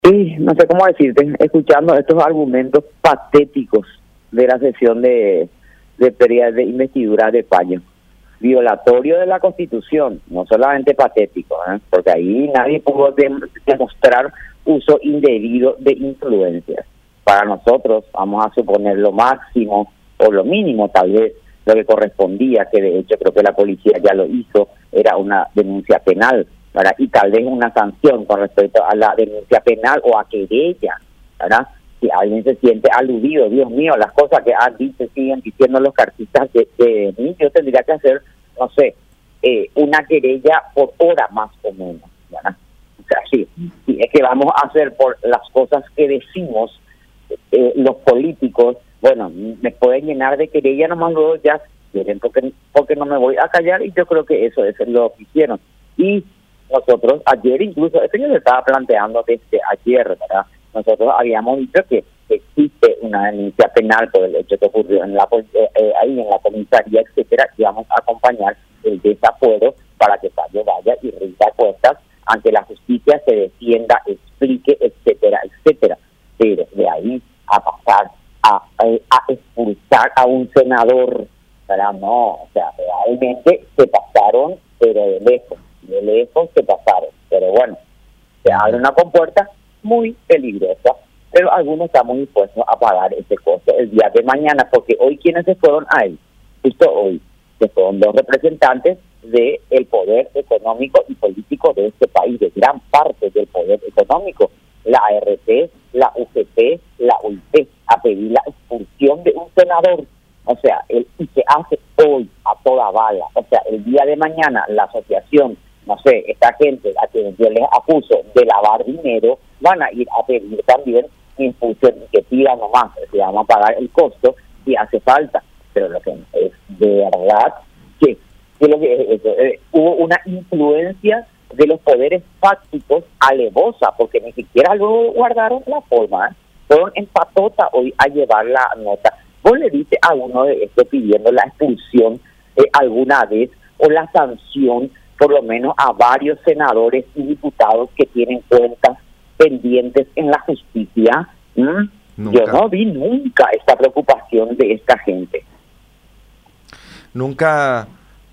Y no sé cómo decirte, escuchando estos argumentos patéticos de la sesión de pérdida de investidura de Paño, violatorio de la Constitución, no solamente patético, porque ahí nadie pudo demostrar uso indebido de influencias. Para nosotros, vamos a suponer lo máximo o lo mínimo tal vez, lo que correspondía, que de hecho creo que la policía ya lo hizo, era una denuncia penal, ¿verdad? Y tal vez una sanción con respecto a la denuncia penal o a querella, ¿verdad? Si alguien se siente aludido, Dios mío, las cosas que han dicho, siguen diciendo los cartistas de mí, yo tendría que hacer, no sé, una querella por hora más o menos, ¿verdad? O sea, sí, es que vamos a hacer por las cosas que decimos los políticos, bueno, me pueden llenar de querella nomás luego ya quieren, porque no me voy a callar, y yo creo que eso es lo que hicieron. Y nosotros ayer, incluso, esto ya se estaba planteando desde ayer, ¿verdad? Nosotros habíamos dicho que existe una denuncia penal por el hecho que ocurrió en ahí en la comisaría, etcétera, y vamos a acompañar el desafuero para que Pablo vaya y rinda cuentas ante la justicia, se defienda, explique, etcétera, etcétera. Pero de ahí a pasar a expulsar a un senador, ¿verdad? No, o sea, realmente se pasaron, pero de lejos se pasaron. Pero bueno, se abre una compuerta muy peligrosa, pero algunos estamos dispuestos a pagar ese costo el día de mañana, porque hoy, ¿quiénes se fueron ahí? Justo hoy, que son dos representantes del poder económico y político de este país, de gran parte del poder económico, la ART, la UGT, la UIT, a pedir la expulsión de un senador. O sea, y se hace hoy a toda bala. O sea, el día de mañana la asociación, no sé, esta gente a quien yo les acuso de lavar dinero, van a ir a pedir también impulsión y que pidan nomás, si vamos a pagar el costo si hace falta. Pero lo que es de verdad que hubo una influencia de los poderes fácticos alevosa, porque ni siquiera luego guardaron la forma, fueron en patota hoy a llevar la nota. ¿Vos le dices a uno de estos pidiendo la expulsión alguna vez o la sanción, por lo menos a varios senadores y diputados que tienen cuentas pendientes en la justicia? Yo no vi nunca esta preocupación de esta gente. Nunca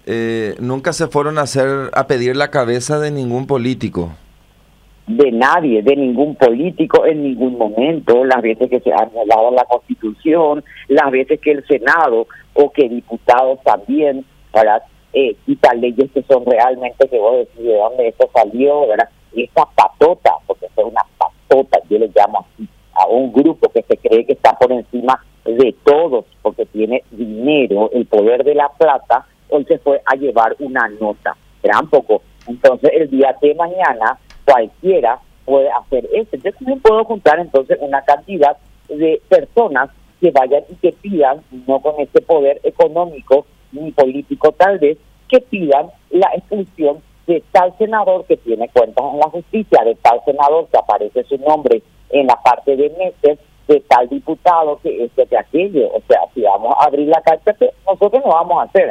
se fueron a pedir la cabeza de ningún político. De nadie, de ningún político en ningún momento, las veces que se ha anulado la Constitución, las veces que el Senado o que diputados también, ¿verdad? Quitan leyes que son realmente, que vos decís de dónde esto salió, ¿verdad? Y esta patota, porque es una patota, yo le llamo así, a un grupo que se cree que está por encima de todos, porque tiene dinero, el poder de la plata, hoy se fue a llevar una nota, gran poco. Entonces el día de mañana cualquiera puede hacer esto. Yo también puedo juntar entonces una cantidad de personas que vayan y que pidan, no con este poder económico ni político tal vez, que pidan la expulsión de tal senador que tiene cuentas en la justicia, de tal senador que aparece su nombre en la parte de meses, de tal diputado que este, que aquello. O sea, si vamos a abrir la carta, que nosotros no vamos a hacer,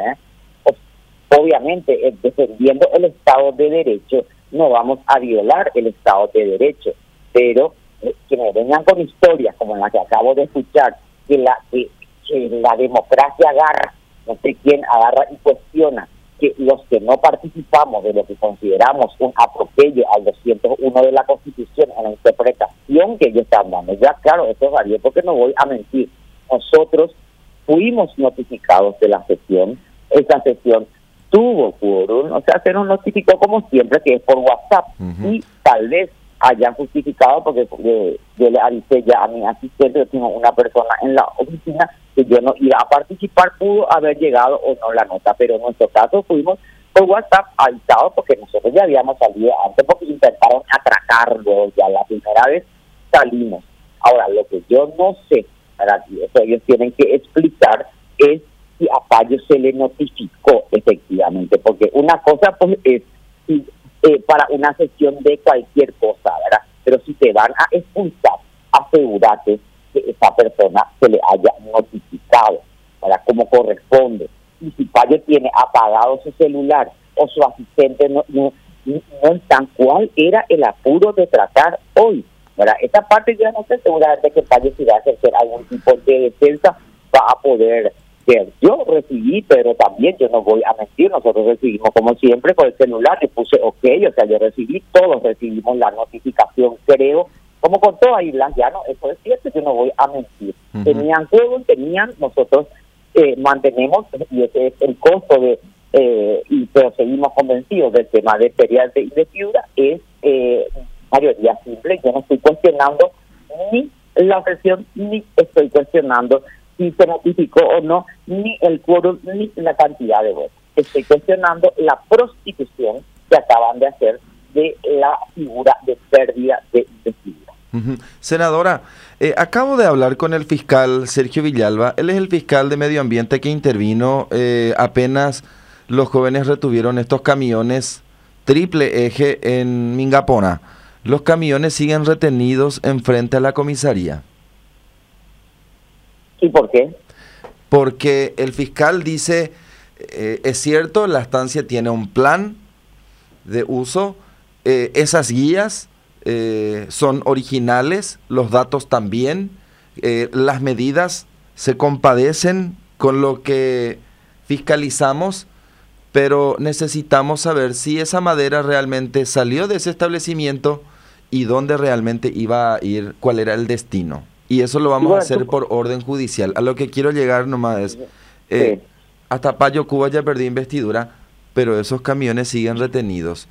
obviamente, defendiendo el Estado de Derecho, no vamos a violar el Estado de Derecho, pero que me vengan con historias como la que acabo de escuchar, que la democracia agarra, no sé quién agarra y cuestiona, que los que no participamos de lo que consideramos un atropello al 201 de la Constitución en la interpretación que ellos están dando. Ya claro, esto es válido, porque no voy a mentir, nosotros fuimos notificados de la sesión, esa sesión tuvo quórum, o sea, se nos notificó como siempre que es por WhatsApp, y tal vez hayan justificado, porque yo le avisé ya a mi asistente, yo tengo una persona en la oficina que yo no iba a participar, pudo haber llegado o no la nota, pero en nuestro caso fuimos por WhatsApp avisados, porque nosotros ya habíamos salido antes, porque intentaron atracarlo, ya la primera vez salimos. Ahora, lo que yo no sé, para eso ellos tienen que explicar, es si a Payo se le notificó efectivamente, porque una cosa pues es para una sesión de cualquier cosa, ¿verdad? Pero si te van a expulsar, asegúrate que esa persona se le haya notificado, ¿verdad? Como corresponde. Y si Payo tiene apagado su celular o su asistente no están, ¿cuál era el apuro de tratar hoy? ¿verdad? Esa parte yo no sé seguramente que Payo, si va a ejercer algún tipo de defensa, va a poder ver. Yo recibí, pero también yo no voy a mentir, nosotros recibimos como siempre por el celular, y puse ok, o sea, yo recibí, todos recibimos la notificación, creo, como con todas Islas Llanos, eso es cierto, yo no voy a mentir. Tenían juego, nosotros mantenemos, y ese es el costo de, pero seguimos convencidos del tema de ferias de investidura, es mayoría simple. Yo no estoy cuestionando ni la sesión, ni estoy cuestionando si se notificó o no, ni el quórum, ni la cantidad de votos. Estoy cuestionando la prostitución que acaban de hacer de la figura de pérdida de investidura. Senadora, acabo de hablar con el fiscal Sergio Villalba. Él es el fiscal de Medio Ambiente que intervino apenas los jóvenes retuvieron estos camiones triple eje en Mingapona. Los camiones siguen retenidos enfrente a la comisaría. ¿Y por qué? Porque el fiscal dice, es cierto, la estancia tiene un plan de uso, esas guías son originales, los datos también, las medidas se compadecen con lo que fiscalizamos, pero necesitamos saber si esa madera realmente salió de ese establecimiento y dónde realmente iba a ir, cuál era el destino. Y eso lo vamos a hacer por orden judicial. A lo que quiero llegar nomás es, hasta Payo Cuba ya perdió investidura, pero esos camiones siguen retenidos.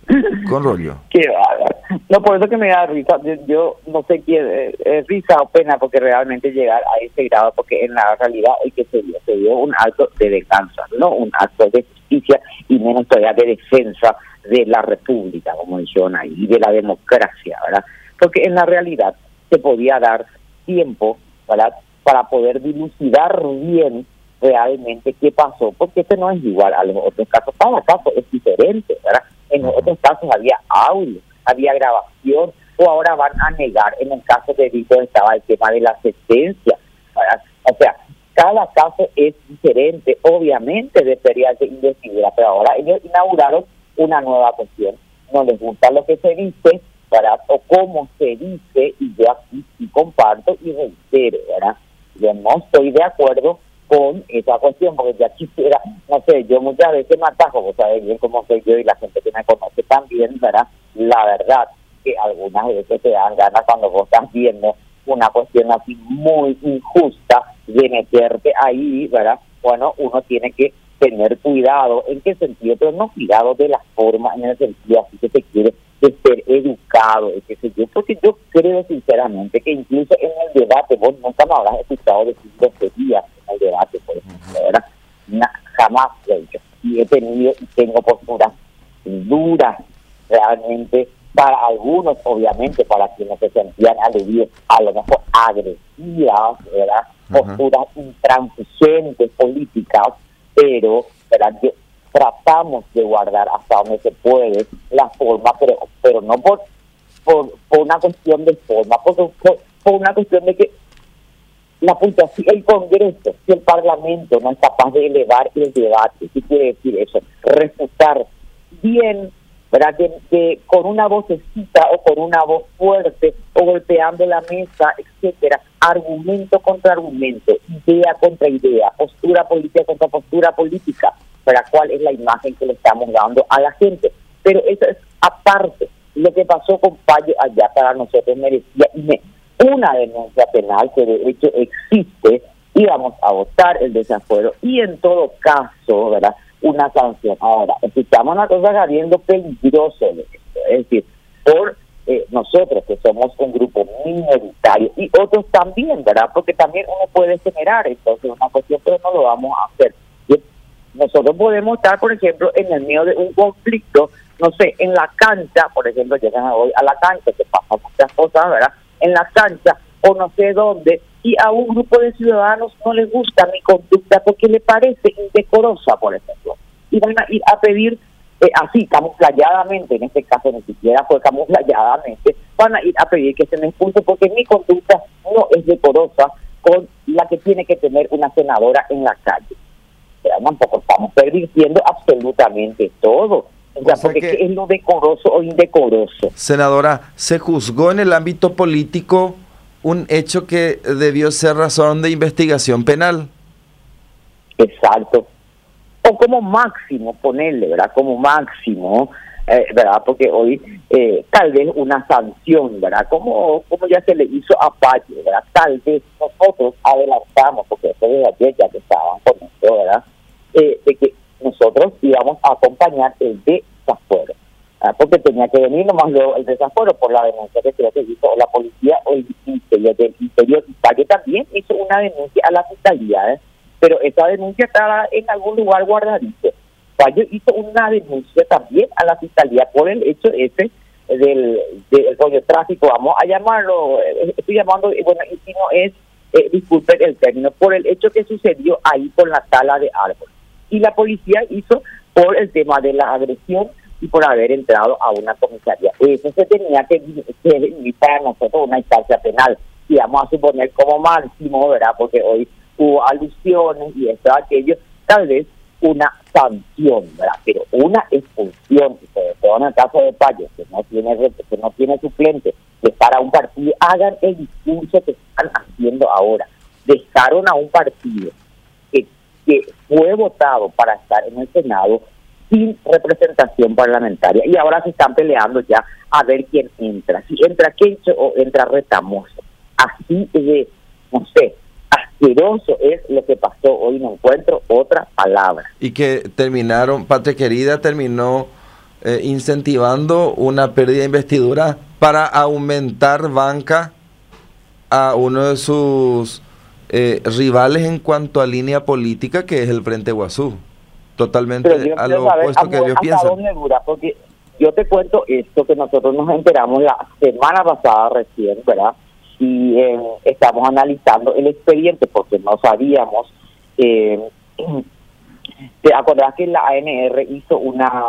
Con rollo. Qué bárbaro. No, por eso que me da risa. Yo no sé qué es risa o pena, porque realmente llegar a ese grado, porque en la realidad el que se dio un acto de venganza, no un acto de justicia, y menos todavía de defensa de la República, como dijeron ahí, y de la democracia, ¿verdad? Porque en la realidad se podía dar tiempo, ¿verdad?, para poder dilucidar bien realmente qué pasó, porque este no es igual a los otros casos. Cada caso es diferente, ¿verdad? En los otros casos había audio, había grabación, o ahora van a negar. En el caso de Vito estaba el tema de la sentencia, ¿verdad? O sea, cada caso es diferente, obviamente, de ferias de investidura, pero ahora ellos inauguraron una nueva cuestión. No les gusta lo que se dice, ¿verdad?, o cómo se dice, y yo aquí sí comparto y reitero, ¿verdad? Yo no estoy de acuerdo con esa cuestión, porque ya quisiera, no sé, yo muchas veces me atajo, vos sabés bien cómo soy yo y la gente que me conoce también, ¿verdad? La verdad que algunas veces te dan ganas cuando vos estás viendo una cuestión así muy injusta de meterte ahí, ¿verdad? Bueno, uno tiene que tener cuidado. ¿En qué sentido? Pero no cuidado de la forma, en el sentido así que se quiere de ser educado, qué sé yo, porque yo creo sinceramente que incluso en el debate, vos nunca me habrás escuchado decir groserías en el debate, por ejemplo, ¿verdad? Jamás lo he hecho. Y he tenido y tengo posturas duras realmente para algunos, obviamente, para quienes se sentían aludidos, a lo mejor agresivas, ¿verdad? Posturas intransigentes políticas, pero, ¿verdad?, tratamos de guardar hasta donde se puede la forma, pero no por una cuestión de forma, por una cuestión de que la si el Congreso, si el Parlamento no es capaz de elevar el debate, ¿qué quiere decir eso? Refutar bien, ¿verdad?, que con una vocecita o con una voz fuerte o golpeando la mesa, etcétera, argumento contra argumento, idea contra idea, postura política contra postura política, para cuál es la imagen que le estamos dando a la gente. Pero eso es aparte. Lo que pasó con Payo allá para nosotros merecía una denuncia penal, que de hecho existe, íbamos a votar el desafuero y en todo caso, ¿verdad?, una sanción. Ahora, escuchamos una cosa saliendo peligroso de esto, es decir, por nosotros que somos un grupo minoritario y otros también, ¿verdad?, porque también uno puede generar entonces una cuestión, pero no lo vamos a hacer. Nosotros podemos estar, por ejemplo, en el medio de un conflicto, no sé, en la cancha, por ejemplo, llegan hoy a la cancha, que pasan muchas cosas, ¿verdad?, en la cancha, o no sé dónde, y a un grupo de ciudadanos no les gusta mi conducta porque le parece indecorosa, por ejemplo, y van a ir a pedir, así, camuflayadamente, en este caso ni siquiera fue camuflayadamente, van a ir a pedir que se me expulse porque mi conducta no es decorosa con la que tiene que tener una senadora en la calle. Pero tampoco estamos pervirtiendo absolutamente todo. O sea, porque ¿qué es lo decoroso o indecoroso? Senadora, ¿se juzgó en el ámbito político un hecho que debió ser razón de investigación penal? Exacto. O como máximo, ponerle, ¿verdad? Como máximo, ¿verdad? Porque hoy tal vez una sanción, ¿verdad? Como ya se le hizo a Pache, ¿verdad? Tal vez nosotros adelantamos, porque eso de ayer ya que estaban con esto, ¿verdad? De que nosotros íbamos a acompañar el desafuero, ¿verdad? Porque tenía que venir nomás luego el desafuero por la denuncia que creo que hizo la policía o el Ministerio del Interior. Y Pache también hizo una denuncia a la fiscalía, pero esa denuncia estaba en algún lugar guardadito. Fallo hizo una denuncia también a la fiscalía por el hecho ese del tráfico, vamos a llamarlo, estoy llamando, bueno, y si no es, disculpen el término, por el hecho que sucedió ahí con la tala de árboles. Y la policía hizo por el tema de la agresión y por haber entrado a una comisaría. Eso se tenía que vivir para nosotros una instancia penal, y vamos a suponer como máximo, ¿verdad? Porque hoy hubo alusiones y esto, aquello, tal vez una sanción, ¿verdad? Pero una expulsión, sobre todo en el caso de Payo, que no tiene suplente, de para un partido, hagan el discurso que están haciendo ahora. Dejaron a un partido que fue votado para estar en el Senado sin representación parlamentaria, y ahora se están peleando ya a ver quién entra, si entra Kencho o entra Retamoso. Así de, no sé, asqueroso es lo que pasó hoy, no encuentro otra palabra. Y que terminaron, Patria Querida terminó incentivando una pérdida de investidura para aumentar banca a uno de sus rivales en cuanto a línea política, que es el Frente Guazú. Totalmente a lo opuesto que ellos piensan. Porque yo te cuento esto que nosotros nos enteramos la semana pasada recién, ¿verdad? Y estamos analizando el expediente porque no sabíamos. ¿Te acordás que la ANR hizo una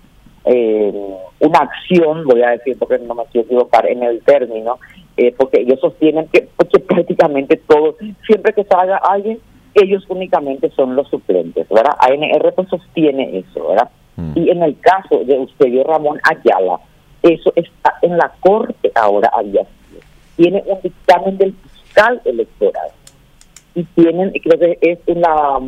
acción, voy a decir porque no me quiero equivocar en el término, porque ellos sostienen que prácticamente todo, siempre que salga alguien, ellos únicamente son los suplentes, ¿verdad? ANR pues sostiene eso, ¿verdad? Y en el caso de Eusebio Ramón Ayala, eso está en la Corte ahora había sido. Tiene un dictamen del fiscal electoral y tienen, creo que es en la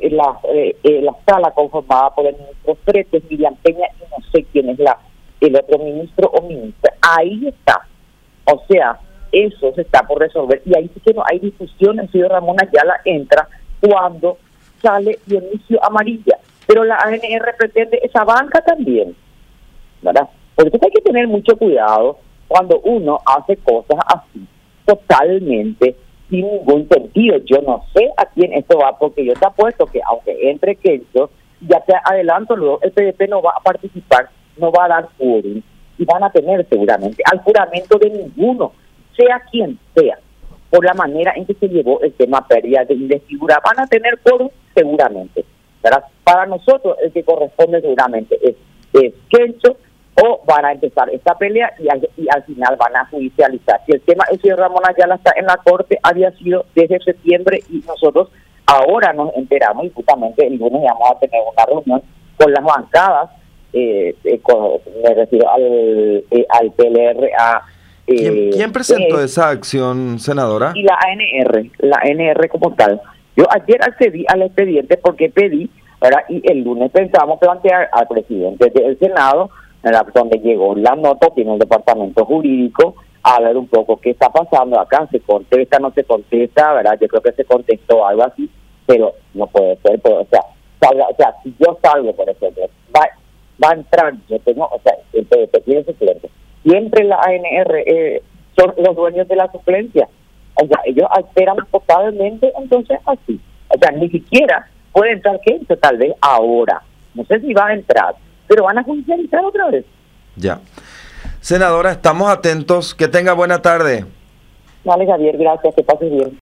sala conformada por el ministro Fretes, Miriam Peña y no sé quién es el otro ministro o ministra. Ahí está. O sea, eso se está por resolver y ahí sí que no hay discusión. El señor Ramón Ayala entra cuando sale Dionisio Amarilla, pero la ANR pretende esa banca también, ¿verdad? Por eso hay que tener mucho cuidado cuando uno hace cosas así, totalmente sin ningún sentido. Yo no sé a quién esto va, porque yo te apuesto que aunque entre Kenzo, ya te adelanto, luego el PDP no va a participar, no va a dar quórum, y van a tener seguramente al juramento de ninguno, sea quien sea, por la manera en que se llevó el tema pérdida de investidura, van a tener quórum seguramente, ¿verdad? Para nosotros el que corresponde seguramente es Kenzo, o van a empezar esta pelea y al final van a judicializar. Si el tema el señor Ramón Ayala está en la Corte, había sido desde septiembre y nosotros ahora nos enteramos, y justamente el lunes vamos a tener una reunión con las bancadas, me refiero al PLRA. ¿Quién presentó esa acción, senadora? Y la ANR como tal. Yo ayer accedí al expediente porque pedí, ¿verdad? Y el lunes pensamos plantear al presidente del Senado, ¿verdad? Donde llegó la nota, tiene el departamento jurídico, a ver un poco qué está pasando acá, se contesta, no se contesta, ¿verdad? Yo creo que se contestó algo así, pero no puede ser, pero, o sea, si yo salgo, por ejemplo, va a entrar, yo tengo, o sea, el PDP tiene suplente, siempre la ANR son los dueños de la suplencia, o sea, ellos alteran totalmente, entonces así, o sea, ni siquiera puede entrar Kenzo tal vez ahora, no sé si va a entrar, pero van a judicializar otra vez. Ya. Senadora, estamos atentos. Que tenga buena tarde. Vale, Javier, gracias. Que pases bien.